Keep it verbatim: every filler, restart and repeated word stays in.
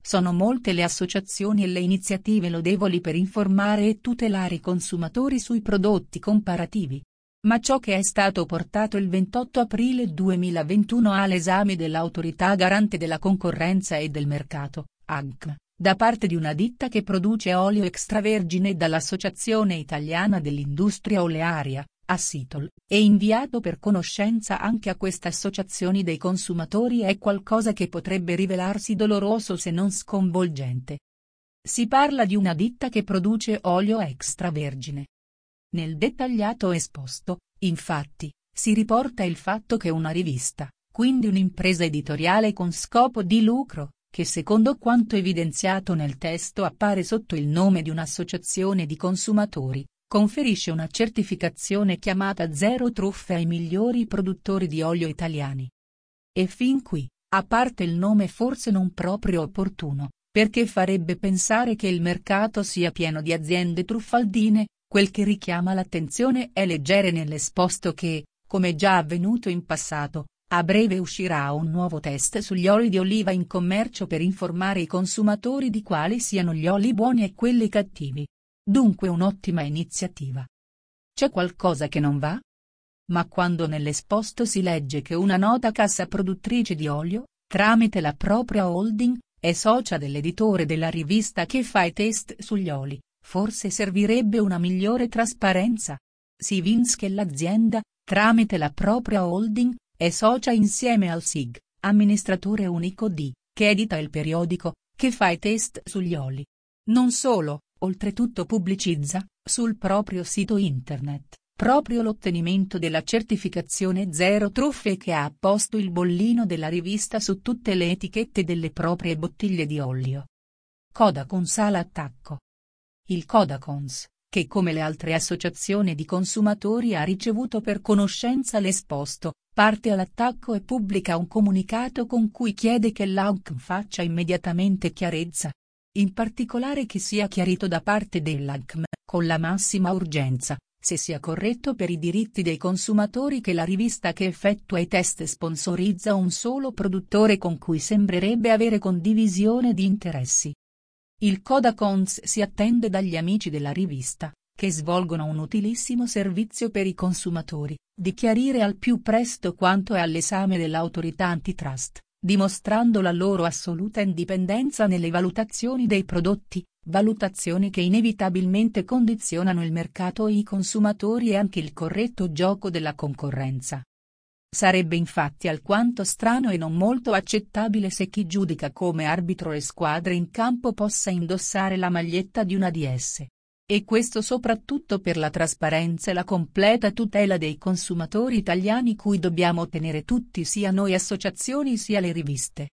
sono molte le associazioni e le iniziative lodevoli per informare e tutelare i consumatori sui prodotti comparativi. Ma ciò che è stato portato il ventotto aprile duemilaventuno all'esame dell'Autorità Garante della Concorrenza e del Mercato, A G M, da parte di una ditta che produce olio extravergine e dall'Associazione Italiana dell'Industria Olearia, Assitol, e inviato per conoscenza anche a queste associazioni dei consumatori è qualcosa che potrebbe rivelarsi doloroso se non sconvolgente. Si parla di una ditta che produce olio extravergine. Nel dettagliato esposto, infatti, si riporta il fatto che una rivista, quindi un'impresa editoriale con scopo di lucro, che secondo quanto evidenziato nel testo appare sotto il nome di un'associazione di consumatori, conferisce una certificazione chiamata Zero Truffe ai migliori produttori di olio italiani. E fin qui, a parte il nome forse non proprio opportuno, perché farebbe pensare che il mercato sia pieno di aziende truffaldine, quel che richiama l'attenzione è leggere nell'esposto che, come già avvenuto in passato, a breve uscirà un nuovo test sugli oli di oliva in commercio per informare i consumatori di quali siano gli oli buoni e quelli cattivi. Dunque un'ottima iniziativa. C'è qualcosa che non va? Ma quando nell'esposto si legge che una nota cassa produttrice di olio, tramite la propria holding, è socia dell'editore della rivista che fa i test sugli oli, forse servirebbe una migliore trasparenza. Si evince che l'azienda, tramite la propria holding, è socia insieme al S I G, amministratore unico di, che edita il periodico, che fa i test sugli oli. Non solo, oltretutto pubblicizza, sul proprio sito internet, proprio l'ottenimento della certificazione Zero Truffe e che ha apposto il bollino della rivista su tutte le etichette delle proprie bottiglie di olio. Codacons all'attacco. Il Codacons, che come le altre associazioni di consumatori ha ricevuto per conoscenza l'esposto, parte all'attacco e pubblica un comunicato con cui chiede che l'A G M faccia immediatamente chiarezza. In particolare che sia chiarito da parte dell'A G M, con la massima urgenza, se sia corretto per i diritti dei consumatori che la rivista che effettua i test sponsorizza un solo produttore con cui sembrerebbe avere condivisione di interessi. Il Codacons si attende dagli amici della rivista, che svolgono un utilissimo servizio per i consumatori, di chiarire al più presto quanto è all'esame dell'autorità antitrust, dimostrando la loro assoluta indipendenza nelle valutazioni dei prodotti, valutazioni che inevitabilmente condizionano il mercato e i consumatori e anche il corretto gioco della concorrenza. Sarebbe infatti alquanto strano e non molto accettabile se chi giudica come arbitro le squadre in campo possa indossare la maglietta di una di esse. E questo soprattutto per la trasparenza e la completa tutela dei consumatori italiani cui dobbiamo tenere tutti sia noi associazioni sia le riviste.